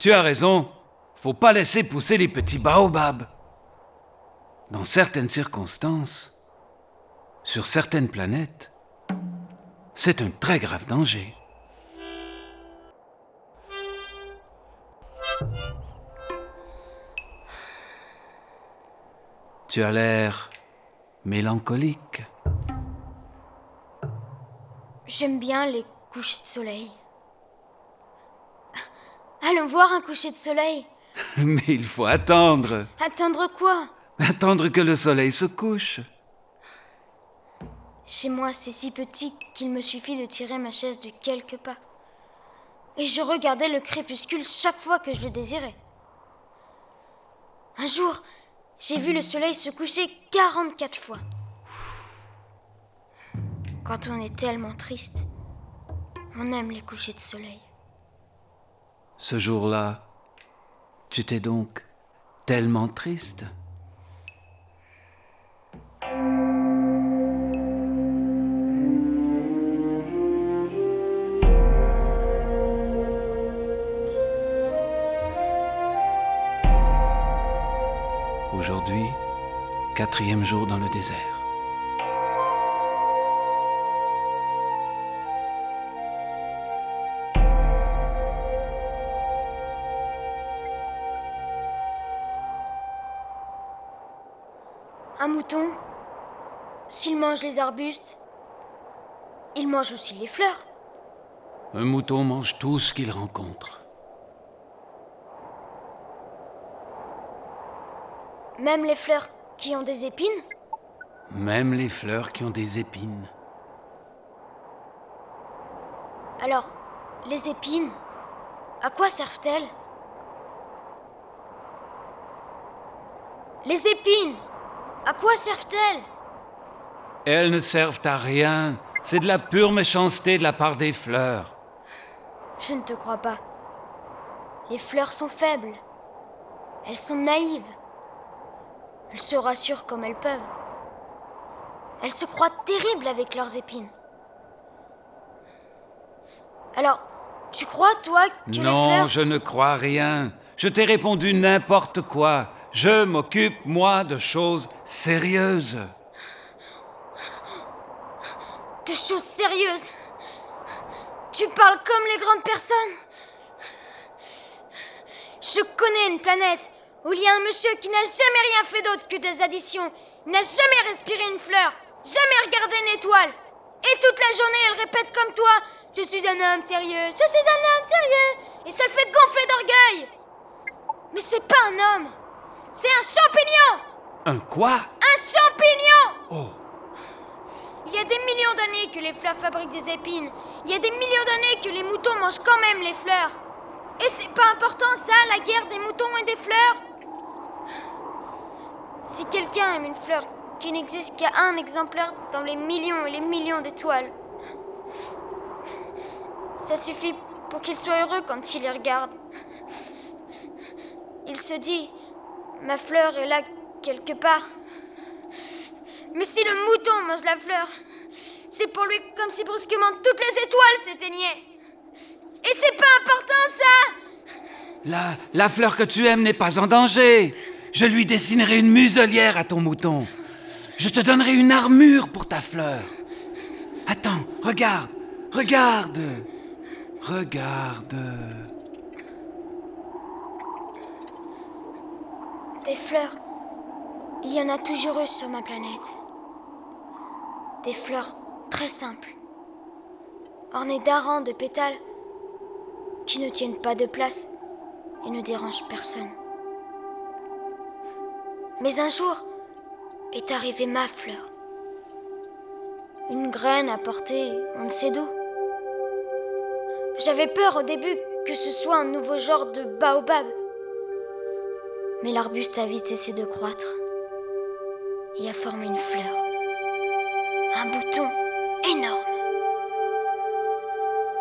Tu as raison, faut pas laisser pousser les petits baobabs. Dans certaines circonstances, sur certaines planètes, c'est un très grave danger. Tu as l'air mélancolique. J'aime bien les couchers de soleil. Allons voir un coucher de soleil. Mais il faut attendre. Attendre quoi? Attendre que le soleil se couche. Chez moi, c'est si petit qu'il me suffit de tirer ma chaise de quelques pas. Et je regardais le crépuscule chaque fois que je le désirais. Un jour, j'ai vu le soleil se coucher 44 fois. Quand on est tellement triste, on aime les couchers de soleil. Ce jour-là, tu t'es donc tellement triste. Aujourd'hui, 4e jour dans le désert. Un mouton, s'il mange les arbustes, il mange aussi les fleurs. Un mouton mange tout ce qu'il rencontre. Même les fleurs qui ont des épines? Même les fleurs qui ont des épines. Alors, les épines, à quoi servent-elles? Les épines, à quoi servent-elles? Elles ne servent à rien. C'est de la pure méchanceté de la part des fleurs. Je ne te crois pas. Les fleurs sont faibles. Elles sont naïves. Elles se rassurent comme elles peuvent. Elles se croient terribles avec leurs épines. Alors, tu crois, toi, que les fleurs... Non, je ne crois rien. Je t'ai répondu n'importe quoi. Je m'occupe, moi, de choses sérieuses. De choses sérieuses. Tu parles comme les grandes personnes. Je connais une planète où il y a un monsieur qui n'a jamais rien fait d'autre que des additions. Il n'a jamais respiré une fleur, jamais regardé une étoile. Et toute la journée, elle répète comme toi: je suis un homme sérieux, je suis un homme sérieux. Et ça le fait gonfler d'orgueil. Mais c'est pas un homme, c'est un champignon. Un quoi? Un champignon. Oh, Il y a des millions d'années que les fleurs fabriquent des épines. Il y a des millions d'années que les moutons mangent quand même les fleurs. Et c'est pas important ça, la guerre des moutons et des fleurs? Si quelqu'un aime une fleur qui n'existe qu'à un exemplaire dans les millions et les millions d'étoiles, ça suffit pour qu'il soit heureux quand il les regarde. Il se dit: ma fleur est là quelque part. Mais si le mouton mange la fleur, c'est pour lui comme si brusquement toutes les étoiles s'éteignaient. Et c'est pas important ça! la fleur que tu aimes n'est pas en danger. Je lui dessinerai une muselière à ton mouton. Je te donnerai une armure pour ta fleur. Attends, regarde, regarde, regarde. Des fleurs, il y en a toujours eu sur ma planète. Des fleurs très simples, ornées d'un rang de pétales qui ne tiennent pas de place et ne dérangent personne. Mais un jour est arrivée ma fleur. Une graine apportée on ne sait d'où. J'avais peur au début que ce soit un nouveau genre de baobab. Mais l'arbuste a vite cessé de croître et a formé une fleur. Un bouton énorme.